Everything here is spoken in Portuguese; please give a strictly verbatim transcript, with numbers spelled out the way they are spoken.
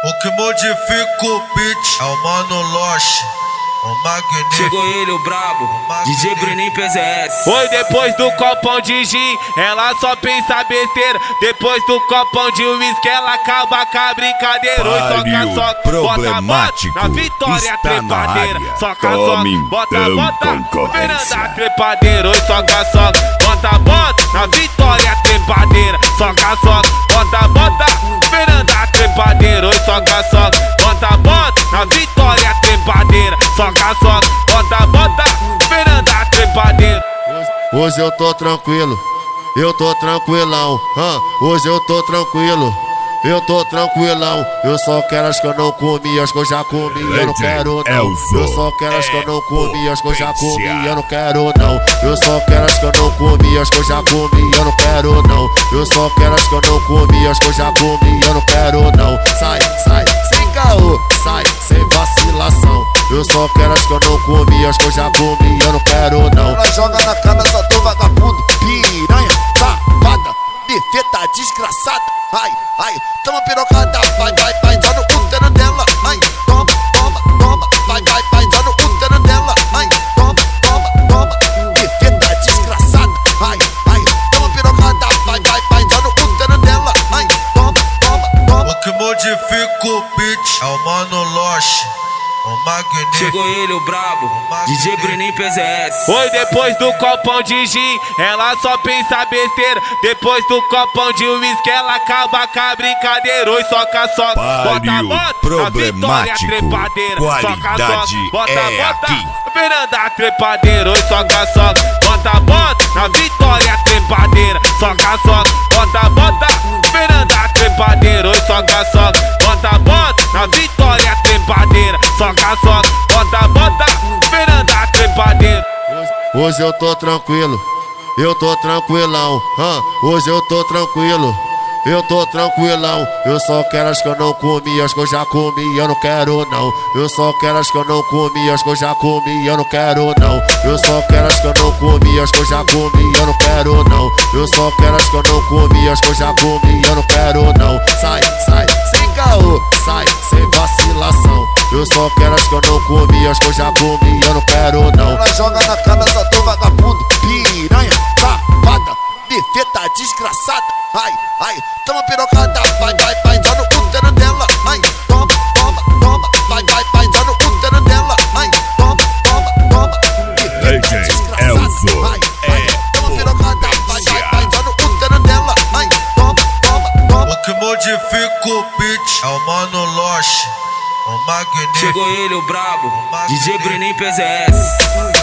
O que modifica o beat é o Mano Loche, o magnífico. Chegou ele, o brabo, D J Bruninho P Z S. Foi depois do copão de gin, ela só pensa besteira. Depois do copão de uísque, ela acaba com a brincadeira. Oi, soca, soca, problemático bota, bota, na vitória, está trepadeira. na área. Soca, Tome soca, bota, então bota, concorrência. Fernanda, trepadeira. Oi, soca, soca, bota, bota, na vitória, trepadeira. Soca, soca, bota, bota, Fernanda, trepadeira. Oi, soca, soca, bota, bota, na vitória, trepadeira. Soca, soca, bota, bota, Fernanda, trepadeira. Hoje eu tô tranquilo, eu tô tranquilão, ah, hoje eu tô tranquilo, eu tô tranquilão. Eu só quero as que eu não comi, as que eu já comi, eu não quero não. Eu só quero as que eu não comi, as que eu já comi, eu não quero não. Eu só quero as que eu não comi, as que eu já comi, eu não quero não. Eu só quero as que eu não comi, as que eu já comi, eu não quero não. Sai, sai, sem caô, sai, sem vacilação. Eu só quero as que eu não comi, as que eu já comi, eu não quero não. Ela joga na cara só do vagabundo, piranha, safada, defeta desgraçada. Ai, ai, toma pirocada, vai, vai, vai, dá no útero dela. Ai, toma, toma, toma, vai, vai, vai, dá no útero dela. Ai, toma, toma, toma, defeta desgraçada. Ai, ai, toma pirocada, vai, vai, vai, dá no útero dela. Ai, toma, toma, toma. O que modifica o beat é o Mano Loche, o magnífico. Chegou ele, o brabo, D J Bruninho P Z S. Foi depois do copão de gin, ela só pensa besteira. Depois do copão de uísque, ela acaba com a brincadeira. Oi, soca, soca, bota, bota, problemático. trepadeira. Qualidade soca, soca, bota, é bota, aqui. Fernanda, trepadeira. Oi, soca, soca, bota, bota, na vitória, trepadeira. Soca, soca, bota, bota, Fernanda, trepadeira. Oi, soca, soca, bota, bota, na vitória, trepadeira. Soca, soca, bota, bota, Fernanda, trepadeira. Hoje eu tô tranquilo, eu tô tranquilão, ah, hoje eu tô tranquilo, eu tô tranquilão. Eu só quero as que eu não comi, as que eu já comi, eu não quero não. Eu só quero as que eu não comi, as que eu já comi, eu não quero não. Eu só quero as que eu não comi, as que eu já comi, eu não quero não. Eu só quero as que eu não comi, as que eu já comi, eu não quero não. Sai, sai, sem caô, sai, sem vacilação. Eu só quero as que eu não comi, as que eu já comi, eu não quero não. Ela joga na cara só do vagabundo, piranha, safada, defeta desgraçada. Ai, ai, toma pirocada, vai, vai, vai, dá no útero dela. Ai, toma, toma, toma, vai, vai, vai, dá no útero dela. Ai, toma, toma, toma, defeta desgraçada. Ai, ai, toma pirocada, vai, vai, vai, dá no útero dela. Ai, toma, toma, toma. O que modifica o beat é o Mano Loche, o magnífico. Chegou ele, o brabo, D J Bruninho P Z S.